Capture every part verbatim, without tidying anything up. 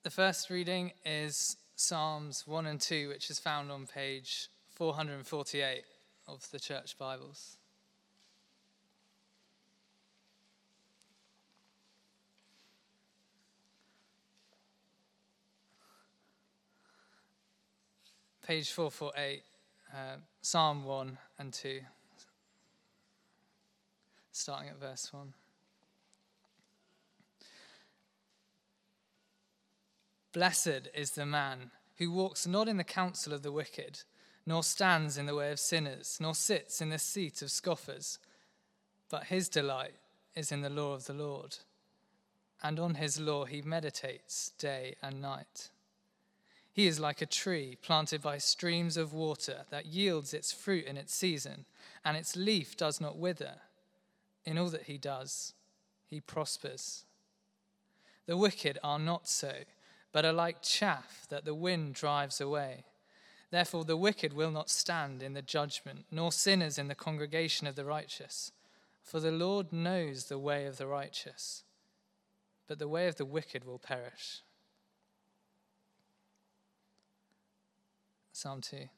The first reading is Psalms one and two, which is found on page four hundred forty-eight of the Church Bibles. Page four forty-eight, uh, Psalm one and two, starting at verse one. Blessed is the man who walks not in the counsel of the wicked, nor stands in the way of sinners, nor sits in the seat of scoffers. But his delight is in the law of the Lord, and on his law he meditates day and night. He is like a tree planted by streams of water that yields its fruit in its season, and its leaf does not wither. In all that he does, he prospers. The wicked are not so, but are like chaff that the wind drives away. Therefore the wicked will not stand in the judgment, nor sinners in the congregation of the righteous. For the Lord knows the way of the righteous, but the way of the wicked will perish. Psalm two.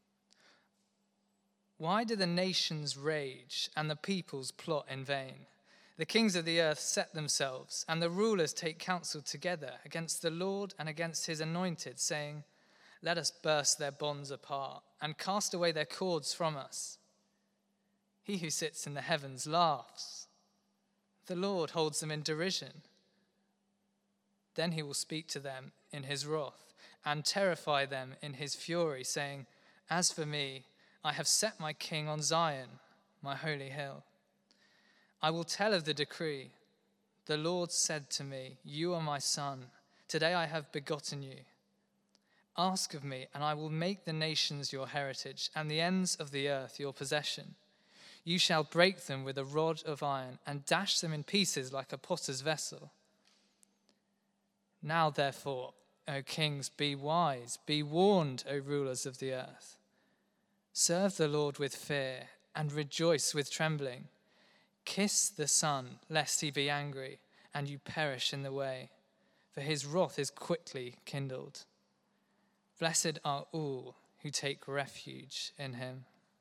Why do the nations rage and the peoples plot in vain? The kings of the earth set themselves, and the rulers take counsel together against the Lord and against his anointed, saying, let us burst their bonds apart and cast away their cords from us. He who sits in the heavens laughs. The Lord holds them in derision. Then he will speak to them in his wrath and terrify them in his fury, saying, as for me, I have set my king on Zion, my holy hill. I will tell of the decree. The Lord said to me, you are my son. Today I have begotten you. Ask of me, and I will make the nations your heritage, and the ends of the earth your possession. You shall break them with a rod of iron, and dash them in pieces like a potter's vessel. Now therefore, O kings, be wise, be warned, O rulers of the earth. Serve the Lord with fear, and rejoice with trembling. Kiss the Son, lest he be angry, and you perish in the way, for his wrath is quickly kindled. Blessed are all who take refuge in him.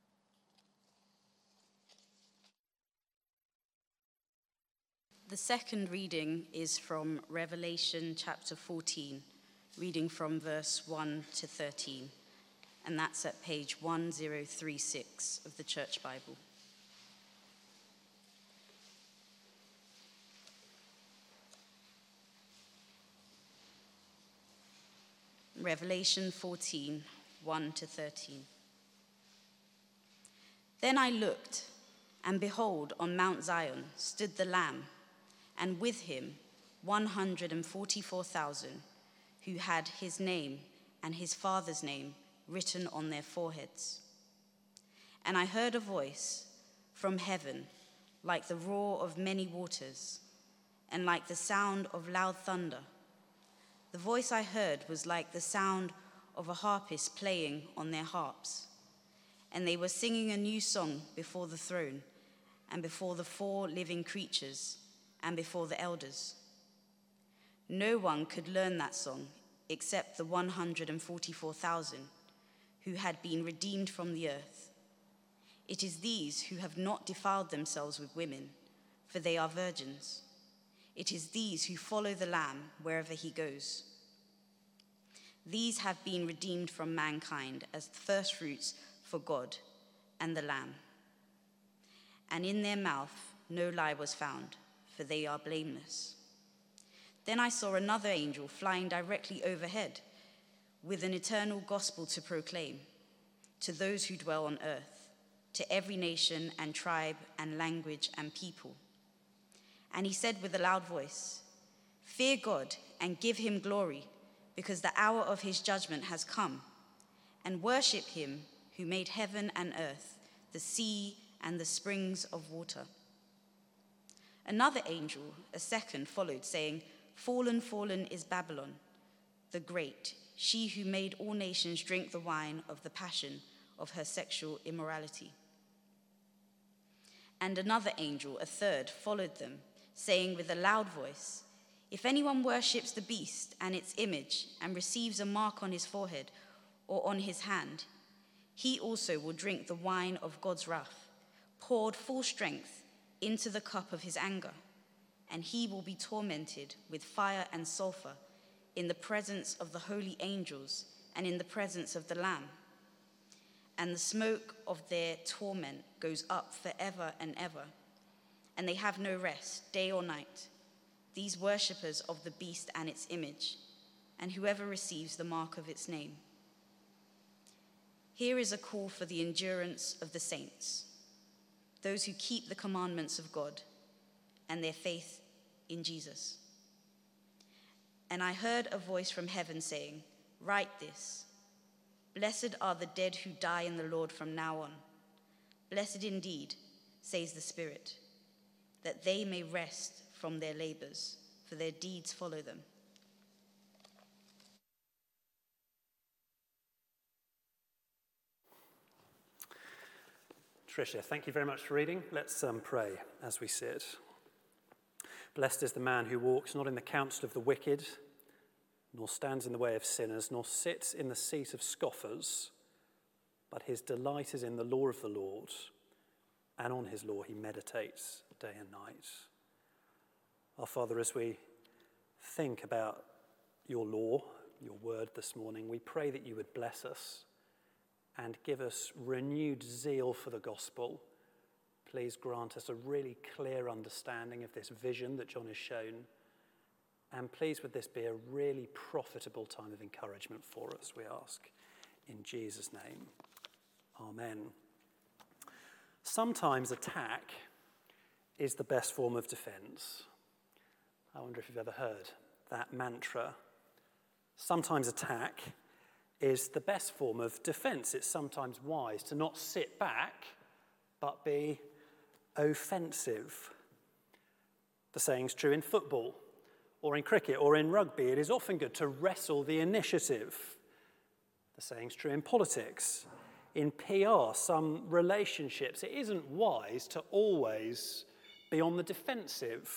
The second reading is from Revelation chapter fourteen, reading from verse one to thirteen, and that's at page one thousand thirty-six of the Church Bible. Revelation fourteen, one to thirteen. Then I looked, and behold, on Mount Zion stood the Lamb, and with him one hundred forty-four thousand, who had his name and his father's name written on their foreheads. And I heard a voice from heaven, like the roar of many waters, and like the sound of loud thunder. The voice I heard was like the sound of a harpist playing on their harps. And they were singing a new song before the throne, and before the four living creatures, and before the elders. No one could learn that song except the one hundred forty-four thousand who had been redeemed from the earth. It is these who have not defiled themselves with women, for they are virgins. It is these who follow the Lamb wherever he goes. These have been redeemed from mankind as the firstfruits for God and the Lamb. And in their mouth no lie was found, for they are blameless. Then I saw another angel flying directly overhead, with an eternal gospel to proclaim to those who dwell on earth, to every nation and tribe and language and people. And he said with a loud voice, fear God and give him glory, because the hour of his judgment has come, and worship him who made heaven and earth, the sea and the springs of water. Another angel, a second, followed, saying, fallen, fallen is Babylon, the great, she who made all nations drink the wine of the passion of her sexual immorality. And another angel, a third, followed them, saying with a loud voice, If anyone worships the beast and its image and receives a mark on his forehead or on his hand, he also will drink the wine of God's wrath, poured full strength into the cup of his anger, and he will be tormented with fire and sulfur in the presence of the holy angels and in the presence of the Lamb. And the smoke of their torment goes up forever and ever, and they have no rest, day or night, these worshippers of the beast and its image, and whoever receives the mark of its name. Here is a call for the endurance of the saints, those who keep the commandments of God and their faith in Jesus. And I heard a voice from heaven saying, "Write this, blessed are the dead who die in the Lord from now on. Blessed indeed, says the Spirit, that they may rest from their labors, for their deeds follow them." Tricia, thank you very much for reading. Let's um, pray as we sit. Blessed is the man who walks not in the counsel of the wicked, nor stands in the way of sinners, nor sits in the seat of scoffers, but his delight is in the law of the Lord, and on his law he meditates day and night. Our Father, as we think about your law, your word this morning, we pray that you would bless us and give us renewed zeal for the gospel. Please grant us a really clear understanding of this vision that John has shown. And please would this be a really profitable time of encouragement for us, we ask. In Jesus' name, amen. Sometimes attack is the best form of defense. I wonder if you've ever heard that mantra. Sometimes attack is the best form of defense. It's sometimes wise to not sit back, but be offensive. The saying's true in football, or in cricket, or in rugby. It is often good to wrestle the initiative. The saying's true in politics. In P R, some relationships, it isn't wise to always be on the defensive.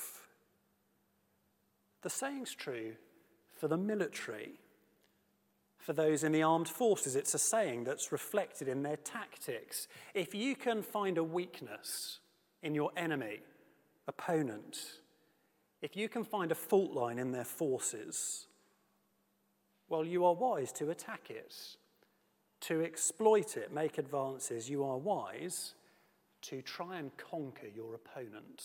The saying's true for the military. For those in the armed forces, it's a saying that's reflected in their tactics. If you can find a weakness in your enemy, opponent, if you can find a fault line in their forces, well, you are wise to attack it, to exploit it, make advances. You are wise to try and conquer your opponent.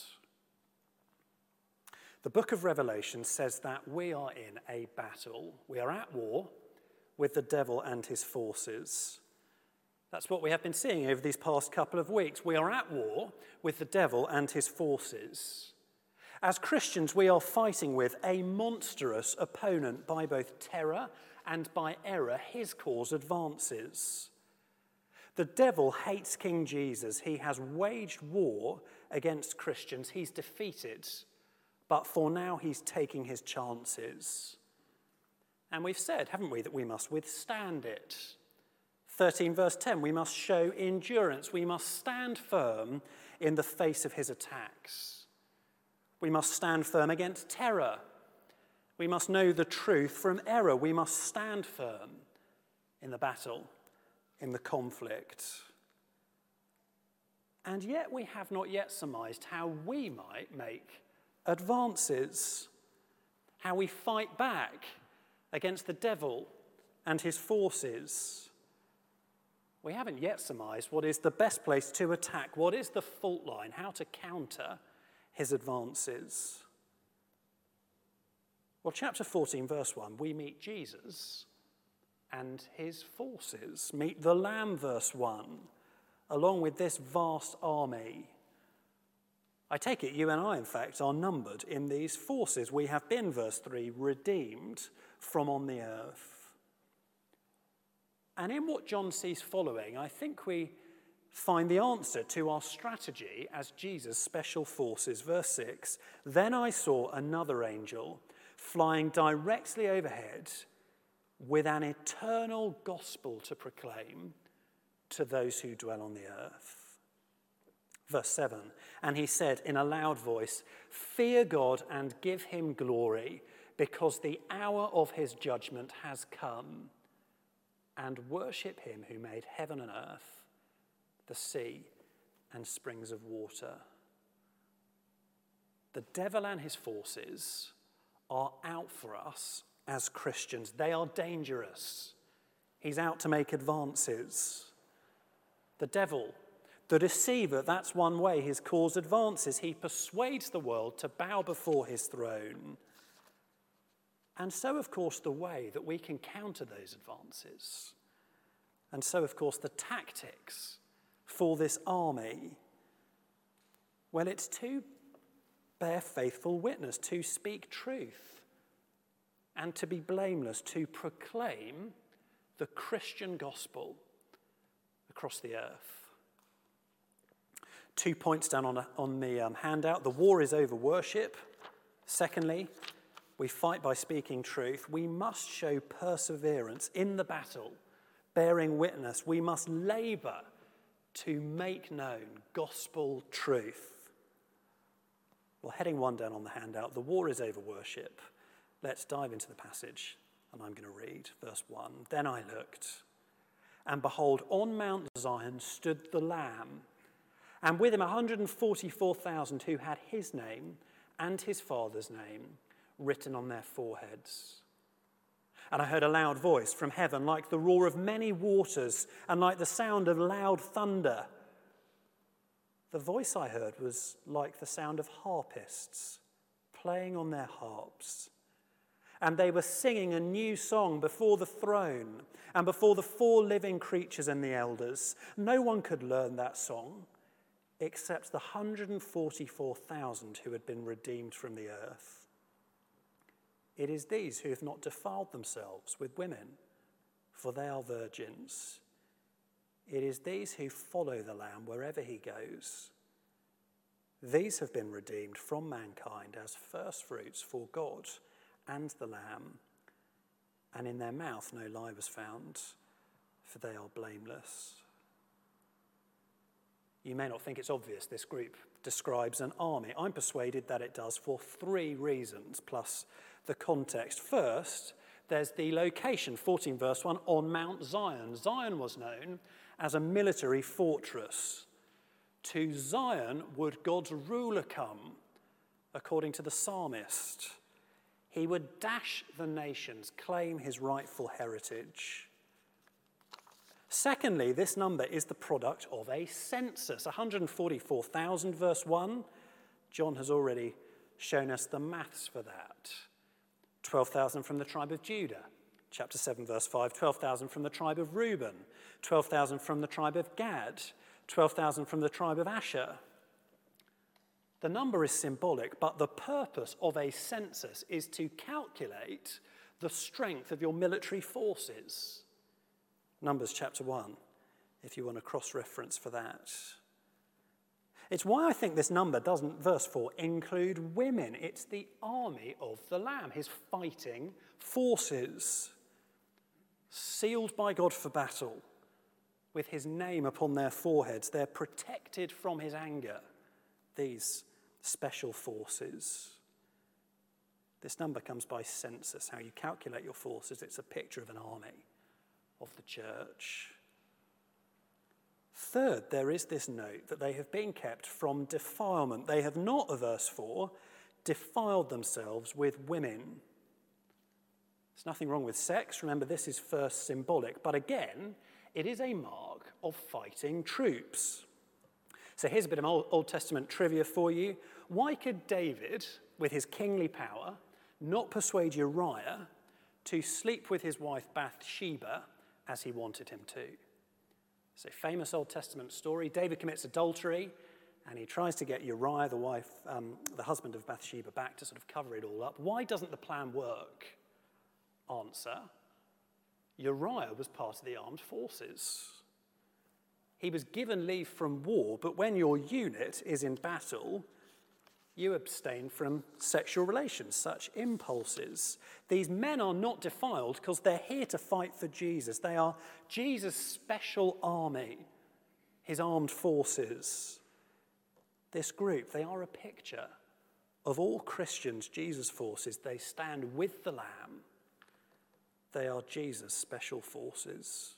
The book of Revelation says that we are in a battle. We are at war with the devil and his forces. That's what we have been seeing over these past couple of weeks. We are at war with the devil and his forces. As Christians, we are fighting with a monstrous opponent. By both terror and by error, his cause advances. The devil hates King Jesus. He has waged war against Christians. He's defeated, but for now he's taking his chances. And we've said, haven't we, that we must withstand it. thirteen verse ten, we must show endurance. We must stand firm in the face of his attacks. We must stand firm against terror. We must know the truth from error. We must stand firm in the battle, in the conflict. And yet we have not yet surmised how we might make advances, how we fight back against the devil and his forces. We haven't yet surmised what is the best place to attack, what is the fault line, how to counter his advances. Well, chapter fourteen, verse one, we meet Jesus and his forces. Meet the Lamb, verse one, along with this vast army. I take it you and I, in fact, are numbered in these forces. We have been, verse three, redeemed from on the earth. And in what John sees following, I think we find the answer to our strategy as Jesus' special forces. Verse six, then I saw another angel flying directly overhead with an eternal gospel to proclaim to those who dwell on the earth. Verse seven, and he said in a loud voice, "Fear God and give him glory, because the hour of his judgment has come. And worship him who made heaven and earth, the sea and springs of water." The devil and his forces are out for us as Christians. They are dangerous. He's out to make advances. The devil, the deceiver, that's one way his cause advances. He persuades the world to bow before his throne. And so, of course, the way that we can counter those advances. And so, of course, the tactics for this army. Well, it's to bear faithful witness, to speak truth, and to be blameless, to proclaim the Christian gospel across the earth. Two points down on, a, on the um, handout. The war is over worship. Secondly, we fight by speaking truth. We must show perseverance in the battle, bearing witness. We must labor to make known gospel truth. Well, heading one down on the handout, the war is over worship. Let's dive into the passage, and I'm going to read verse one. Then I looked, and behold, on Mount Zion stood the Lamb, and with him one hundred forty-four thousand who had his name and his father's name written on their foreheads. And I heard a loud voice from heaven, like the roar of many waters and like the sound of loud thunder. The voice I heard was like the sound of harpists playing on their harps. And they were singing a new song before the throne and before the four living creatures and the elders. No one could learn that song except the one hundred forty-four thousand who had been redeemed from the earth. It is these who have not defiled themselves with women, for they are virgins. It is these who follow the Lamb wherever he goes. These have been redeemed from mankind as firstfruits for God and the Lamb. And in their mouth no lie was found, for they are blameless. You may not think it's obvious this group describes an army. I'm persuaded that it does for three reasons, plus the context. First, there's the location, fourteen verse one, on Mount Zion. Zion was known as a military fortress. To Zion would God's ruler come, according to the psalmist. He would dash the nations, claim his rightful heritage. Secondly, this number is the product of a census, one hundred forty-four thousand, verse one. John has already shown us the maths for that. twelve thousand from the tribe of Judah, chapter seven, verse five. twelve thousand from the tribe of Reuben, twelve thousand from the tribe of Gad, twelve thousand from the tribe of Asher. The number is symbolic, but the purpose of a census is to calculate the strength of your military forces. Numbers chapter one, if you want a cross-reference for that. It's why I think this number doesn't, verse four, include women. It's the army of the Lamb, his fighting forces, sealed by God for battle, with his name upon their foreheads. They're protected from his anger, these special forces. This number comes by census, how you calculate your forces. It's a picture of an army of the church. Third, there is this note that they have been kept from defilement. They have not, verse four, defiled themselves with women. There's nothing wrong with sex. Remember, this is first symbolic. But again, it is a mark of fighting troops. So here's a bit of Old, Old Testament trivia for you. Why could David, with his kingly power, not persuade Uriah to sleep with his wife Bathsheba as he wanted him to? It's a famous Old Testament story. David commits adultery, and he tries to get Uriah, the wife, um, the husband of Bathsheba, back to sort of cover it all up. Why doesn't the plan work? Answer: Uriah was part of the armed forces. He was given leave from war, but when your unit is in battle, you abstain from sexual relations, such impulses. These men are not defiled because they're here to fight for Jesus. They are Jesus' special army, his armed forces. this group, they are a picture of all Christians, Jesus' forces. They stand with the Lamb. They are Jesus' special forces.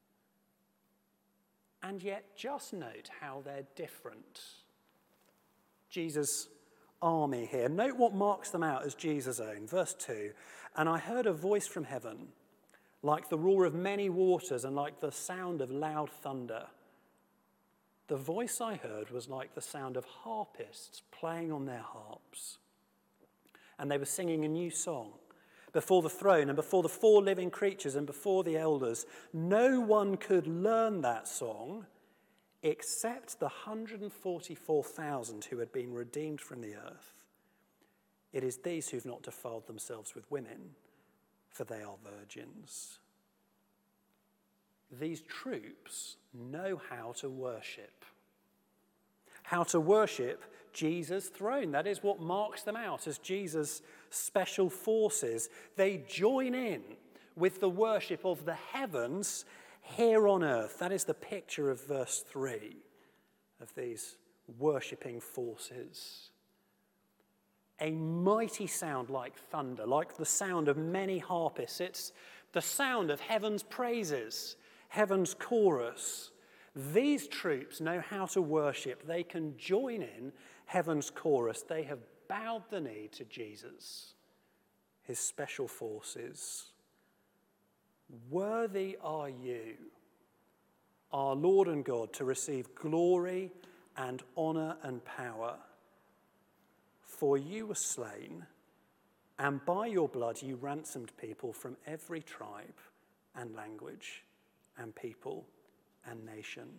And yet, just note how they're different. Jesus' army here. Note what marks them out as Jesus' own. Verse two, and I heard a voice from heaven, like the roar of many waters and like the sound of loud thunder. The voice I heard was like the sound of harpists playing on their harps. And they were singing a new song before the throne and before the four living creatures and before the elders. No one could learn that song except the one hundred forty-four thousand who had been redeemed from the earth. It is these who've not defiled themselves with women, for they are virgins. These troops know how to worship. How to worship Jesus' throne. That is what marks them out as Jesus' special forces. They join in with the worship of the heavens here on earth. That is the picture of verse three of these worshipping forces. A mighty sound like thunder, like the sound of many harpists. It's the sound of heaven's praises, heaven's chorus. These troops know how to worship. They can join in heaven's chorus. They have bowed the knee to Jesus, his special forces. Worthy are you, our Lord and God, to receive glory and honor and power. For you were slain, and by your blood you ransomed people from every tribe and language and people and nation.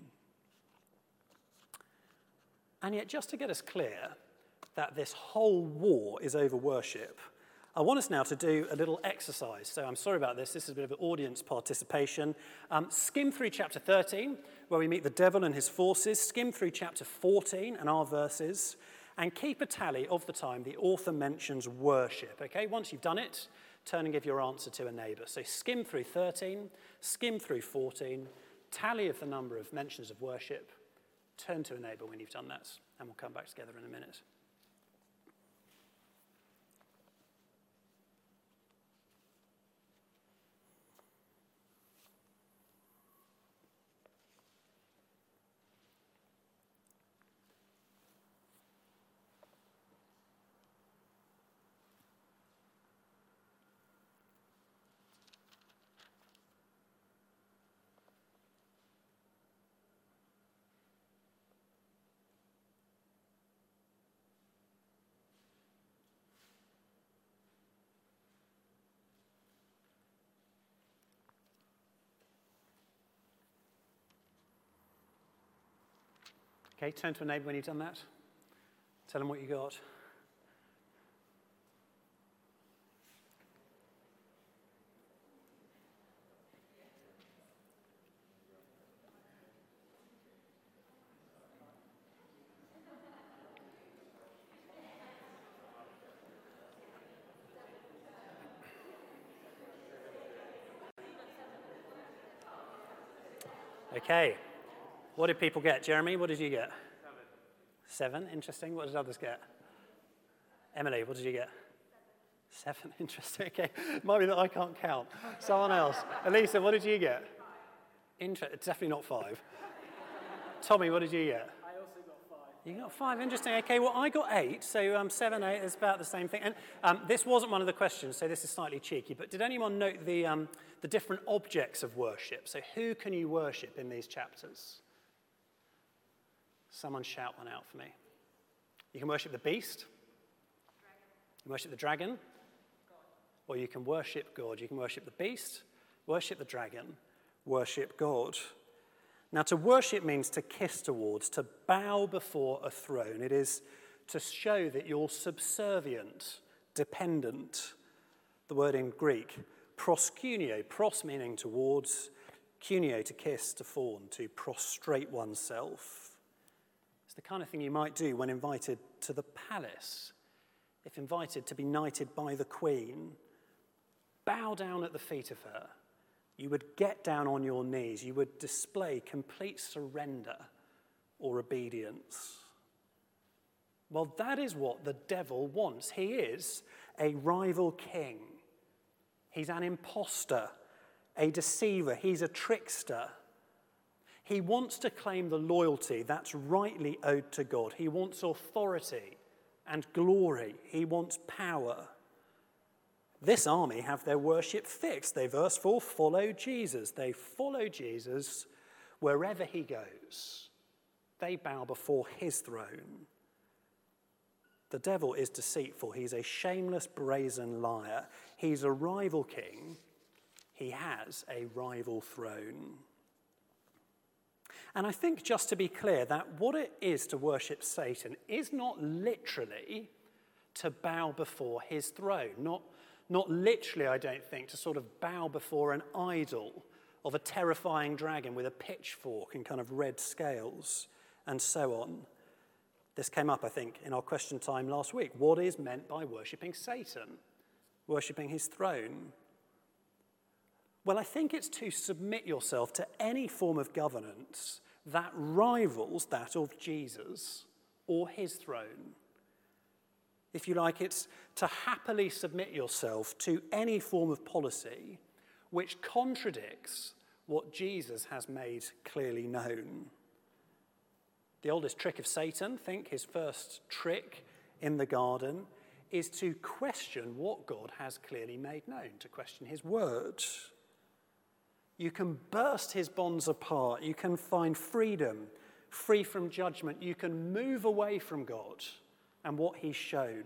And yet, just to get us clear that this whole war is over worship, I want us now to do a little exercise. So I'm sorry about this. This is a bit of an audience participation. Um, skim through chapter thirteen, where we meet the devil and his forces. Skim through chapter fourteen and our verses. And keep a tally of the time the author mentions worship. Okay, once you've done it, turn and give your answer to a neighbour. So skim through thirteen, skim through fourteen, tally of the number of mentions of worship, turn to a neighbour when you've done that, and we'll come back together in a minute. Okay, turn to a neighbour when you've done that. Tell them what you got. Okay. What did people get? Jeremy, what did you get? Seven. Seven, interesting. What did others get? Emily, what did you get? Seven, Seven. Interesting. Okay, might be that I can't count. Someone else. Elisa, what did you get? Inter- definitely not five. Tommy, what did you get? I also got five. You got five, interesting. Okay, well, I got eight, so um, seven, eight is about the same thing. And um, this wasn't one of the questions, so this is slightly cheeky, but did anyone note the, um, the different objects of worship? So who can you worship in these chapters? Someone shout one out for me. You can worship the beast. Dragon. You can worship the dragon. God. Or you can worship God. You can worship the beast, worship the dragon, worship God. Now, to worship means to kiss towards, to bow before a throne. It is to show that you're subservient, dependent. The word in Greek, proskuneo, pros meaning towards, kuneo, to kiss, to fawn, to prostrate oneself. It's the kind of thing you might do when invited to the palace. If invited to be knighted by the queen, bow down at the feet of her. You would get down on your knees. You would display complete surrender or obedience. Well, that is what the devil wants. He is a rival king. He's an imposter, a deceiver. He's a trickster. He wants to claim the loyalty that's rightly owed to God. He wants authority and glory. He wants power. This army have their worship fixed. They, verse four, follow Jesus. They follow Jesus wherever he goes. They bow before his throne. The devil is deceitful. He's a shameless, brazen liar. He's a rival king. He has a rival throne. And I think, just to be clear, that what it is to worship Satan is not literally to bow before his throne. Not, not literally, I don't think, to sort of bow before an idol of a terrifying dragon with a pitchfork and kind of red scales and so on. This came up, I think, in our question time last week. What is meant by worshipping Satan? Worshipping his throne? Well, I think it's to submit yourself to any form of governance that rivals that of Jesus or his throne. If you like, it's to happily submit yourself to any form of policy which contradicts what Jesus has made clearly known. The oldest trick of Satan, think his first trick in the garden, is to question what God has clearly made known, to question his word. You can burst his bonds apart. You can find freedom, free from judgment. You can move away from God and what he's shown.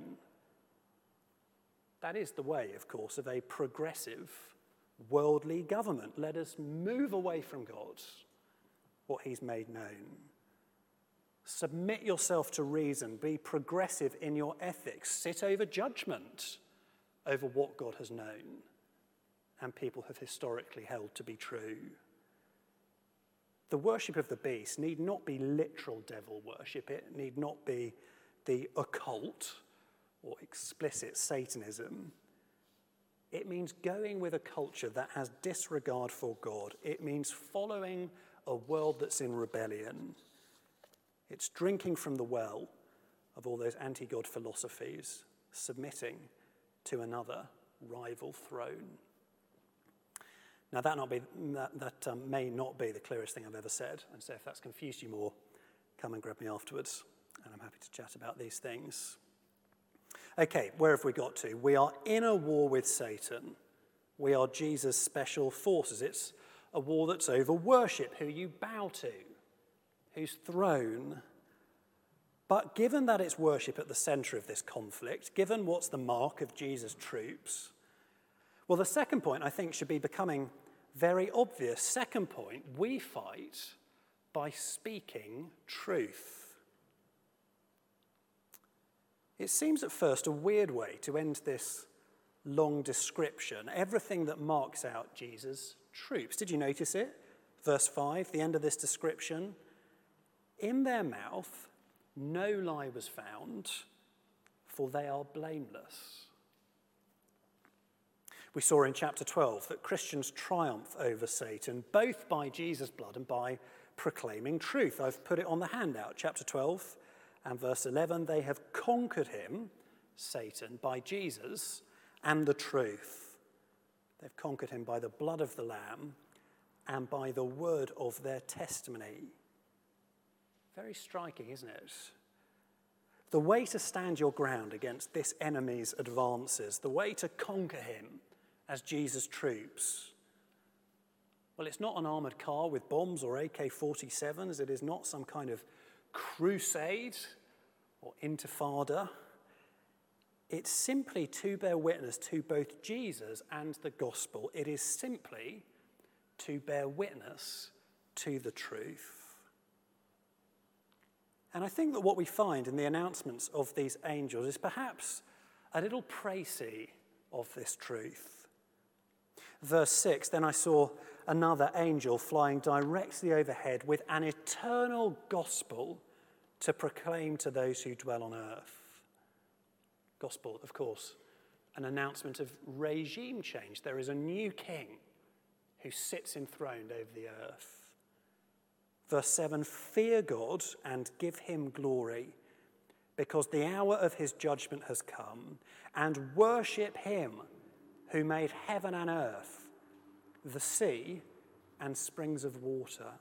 That is the way, of course, of a progressive, worldly government. Let us move away from God, what he's made known. Submit yourself to reason. Be progressive in your ethics. Sit over judgment over what God has known and people have historically held to be true. The worship of the beast need not be literal devil worship. It need not be the occult or explicit Satanism. It means going with a culture that has disregard for God. It means following a world that's in rebellion. It's drinking from the well of all those anti-God philosophies, submitting to another rival throne. Now, that, not be, that, that um, may not be the clearest thing I've ever said, and so if that's confused you more, come and grab me afterwards, and I'm happy to chat about these things. Okay, where have we got to? We are in a war with Satan. We are Jesus' special forces. It's a war that's over worship, who you bow to, whose throne. But given that it's worship at the centre of this conflict, given what's the mark of Jesus' troops, well, the second point, I think, should be becoming very obvious. Second point, we fight by speaking truth. It seems at first a weird way to end this long description, everything that marks out Jesus' troops. Did you notice it? Verse five, the end of this description. In their mouth no lie was found, for they are blameless. We saw in chapter twelve that Christians triumph over Satan, both by Jesus' blood and by proclaiming truth. I've put it on the handout, chapter twelve and verse eleven. They have conquered him, Satan, by Jesus and the truth. They've conquered him by the blood of the Lamb and by the word of their testimony. Very striking, isn't it? The way to stand your ground against this enemy's advances, the way to conquer him as Jesus' troops, well, it's not an armoured car with bombs or A K forty-sevens. It is not some kind of crusade or intifada. It's simply to bear witness to both Jesus and the gospel. It is simply to bear witness to the truth. And I think that what we find in the announcements of these angels is perhaps a little précis of this truth. Verse six, then I saw another angel flying directly overhead with an eternal gospel to proclaim to those who dwell on earth. Gospel, of course, an announcement of regime change. There is a new king who sits enthroned over the earth. Verse seven, fear God and give him glory, because the hour of his judgment has come, and worship him who made heaven and earth, the sea and springs of water.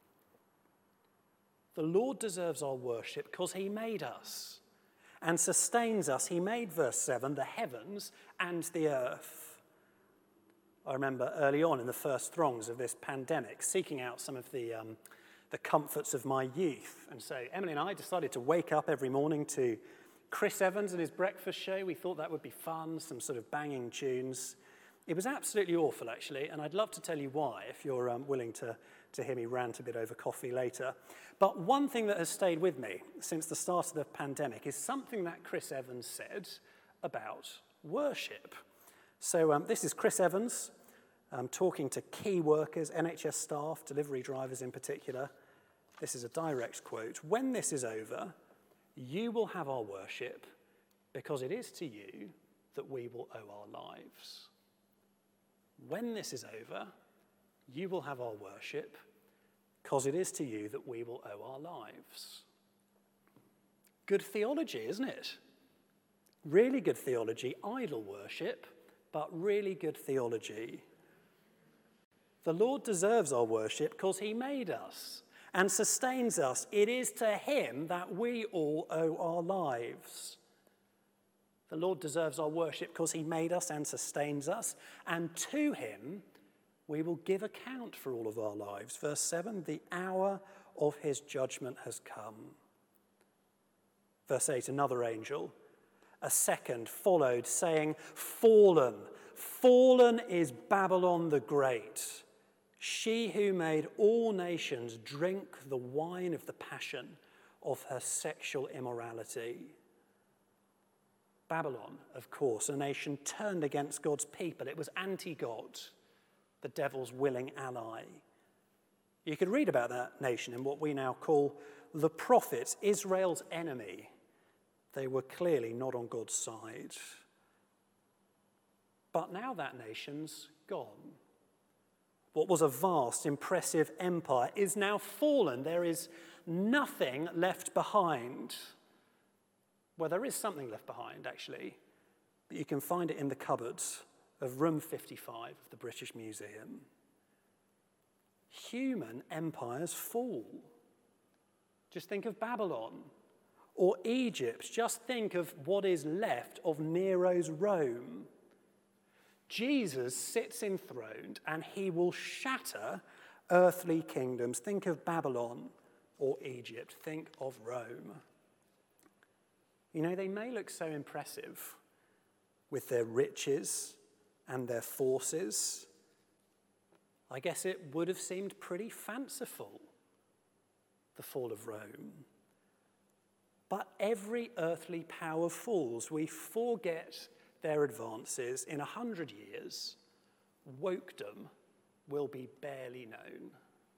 The Lord deserves our worship because he made us and sustains us. He made, verse seven, the heavens and the earth. I remember early on in the first throngs of this pandemic, seeking out some of the, um, the comforts of my youth. And so Emily and I decided to wake up every morning to Chris Evans and his breakfast show. We thought that would be fun, some sort of banging tunes. It was absolutely awful, actually, and I'd love to tell you why if you're um, willing to, to hear me rant a bit over coffee later. But one thing that has stayed with me since the start of the pandemic is something that Chris Evans said about worship. So um, this is Chris Evans um, talking to key workers, N H S staff, delivery drivers in particular. This is a direct quote. "When this is over, you will have our worship because it is to you that we will owe our lives." When this is over, you will have our worship because it is to you that we will owe our lives. Good theology, isn't it? Really good theology, idol worship, but really good theology. The Lord deserves our worship because he made us and sustains us. It is to him that we all owe our lives. The Lord deserves our worship because he made us and sustains us, and to him we will give account for all of our lives. Verse seven, the hour of his judgment has come. Verse eight, another angel, a second, followed, saying, "Fallen, fallen is Babylon the Great, she who made all nations drink the wine of the passion of her sexual immorality." Babylon, of course, a nation turned against God's people. It was anti-God, the devil's willing ally. You could read about that nation in what we now call the prophets, Israel's enemy. They were clearly not on God's side. But now that nation's gone. What was a vast, impressive empire is now fallen. There is nothing left behind. Well, there is something left behind, actually, but you can find it in the cupboards of room fifty-five of the British Museum. Human empires fall. Just think of Babylon or Egypt. Just think of what is left of Nero's Rome. Jesus sits enthroned and he will shatter earthly kingdoms. Think of Babylon or Egypt. Think of Rome. You know, they may look so impressive with their riches and their forces. I guess it would have seemed pretty fanciful, the fall of Rome. But every earthly power falls. We forget their advances. In a hundred years, wokedom will be barely known.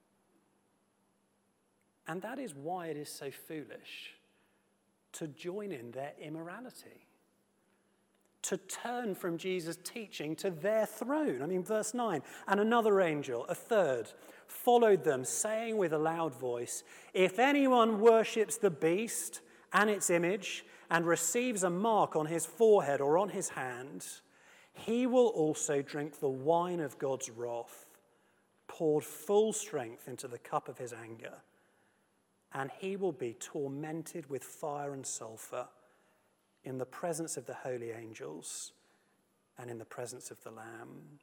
And that is why it is so foolish to join in their immorality, to turn from Jesus' teaching to their throne. I mean, verse nine, and another angel, a third, followed them, saying with a loud voice, "If anyone worships the beast and its image and receives a mark on his forehead or on his hand, he will also drink the wine of God's wrath, poured full strength into the cup of his anger. And he will be tormented with fire and sulfur in the presence of the holy angels and in the presence of the Lamb."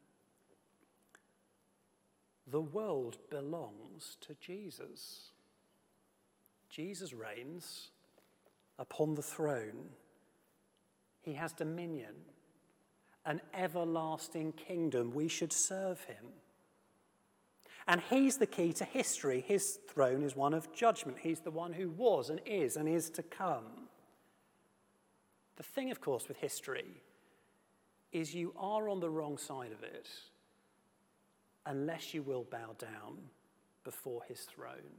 The world belongs to Jesus. Jesus reigns upon the throne. He has dominion, an everlasting kingdom. We should serve him. And he's the key to history. His throne is one of judgment. He's the one who was and is and is to come. The thing, of course, with history is you are on the wrong side of it unless you will bow down before his throne.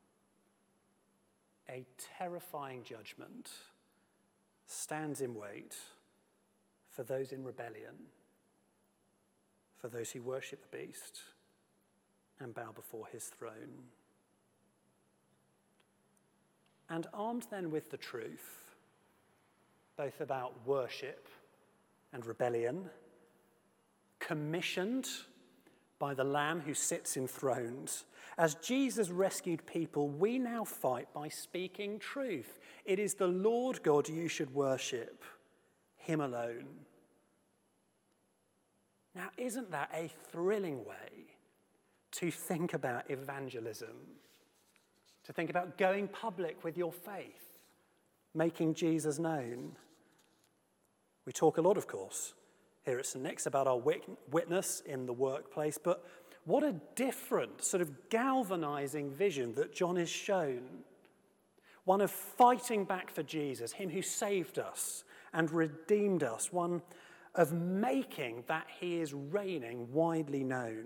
A terrifying judgment stands in wait for those in rebellion, for those who worship the beast and bow before his throne. And armed then with the truth, both about worship and rebellion, commissioned by the Lamb who sits enthroned. As Jesus rescued people, we now fight by speaking truth. It is the Lord God you should worship, him alone. Now, isn't that a thrilling way to think about evangelism? To think about going public with your faith, making Jesus known. We talk a lot, of course, here at Saint Nick's about our witness in the workplace, but what a different sort of galvanizing vision that John is shown. One of fighting back for Jesus, him who saved us and redeemed us. One of making that he is reigning widely known.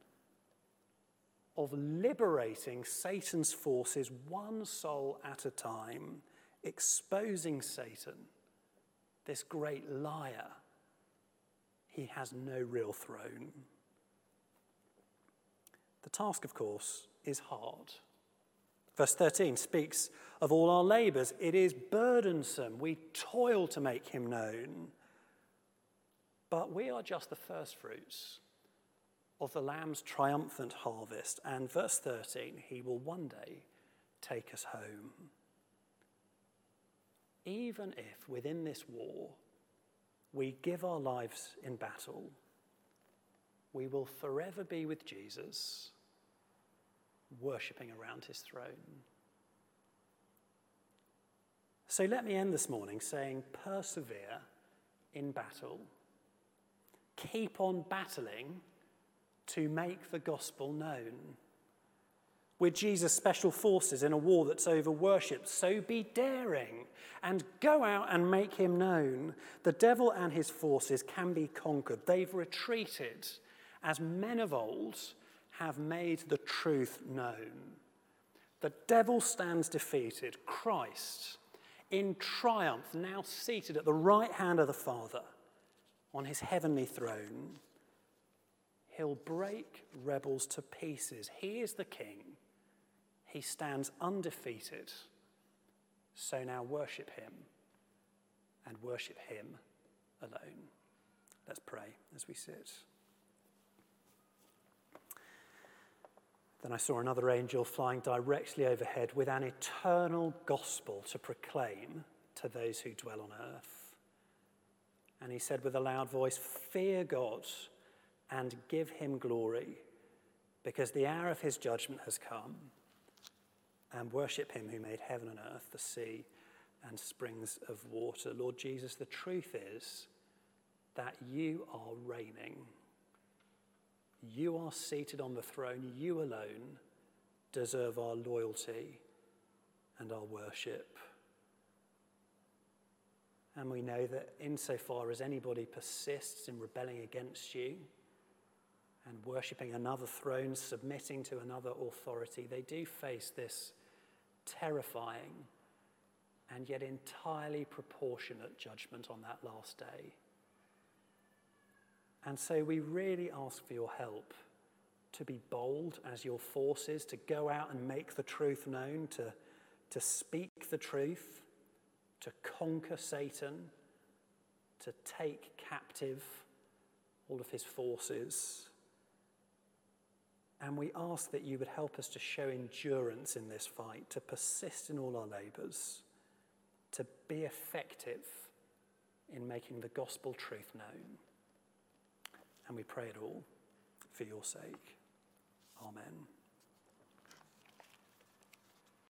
Of liberating Satan's forces one soul at a time, exposing Satan, this great liar. He has no real throne. The task, of course, is hard. Verse thirteen speaks of all our labours. It is burdensome. We toil to make him known. But we are just the first fruits of the Lamb's triumphant harvest. And verse thirteen, he will one day take us home. Even if within this war we give our lives in battle, we will forever be with Jesus, worshipping around his throne. So let me end this morning saying, persevere in battle. Keep on battling to make the gospel known. We're Jesus' special forces in a war that's over worship, so be daring and go out and make him known. The devil and his forces can be conquered. They've retreated as men of old have made the truth known. The devil stands defeated. Christ, in triumph, now seated at the right hand of the Father on his heavenly throne. He'll break rebels to pieces. He is the king. He stands undefeated. So now worship him and worship him alone. Let's pray as we sit. Then I saw another angel flying directly overhead with an eternal gospel to proclaim to those who dwell on earth. And he said with a loud voice, "Fear God and give him glory, because the hour of his judgment has come. And worship him who made heaven and earth, the sea, and springs of water." Lord Jesus, the truth is that you are reigning. You are seated on the throne. You alone deserve our loyalty and our worship. And we know that insofar as anybody persists in rebelling against you and worshipping another throne, submitting to another authority, they do face this terrifying and yet entirely proportionate judgment on that last day. And so we really ask for your help to be bold as your forces, to go out and make the truth known, to, to speak the truth, to conquer Satan, to take captive all of his forces. And we ask that you would help us to show endurance in this fight, to persist in all our labours, to be effective in making the gospel truth known. And we pray it all for your sake.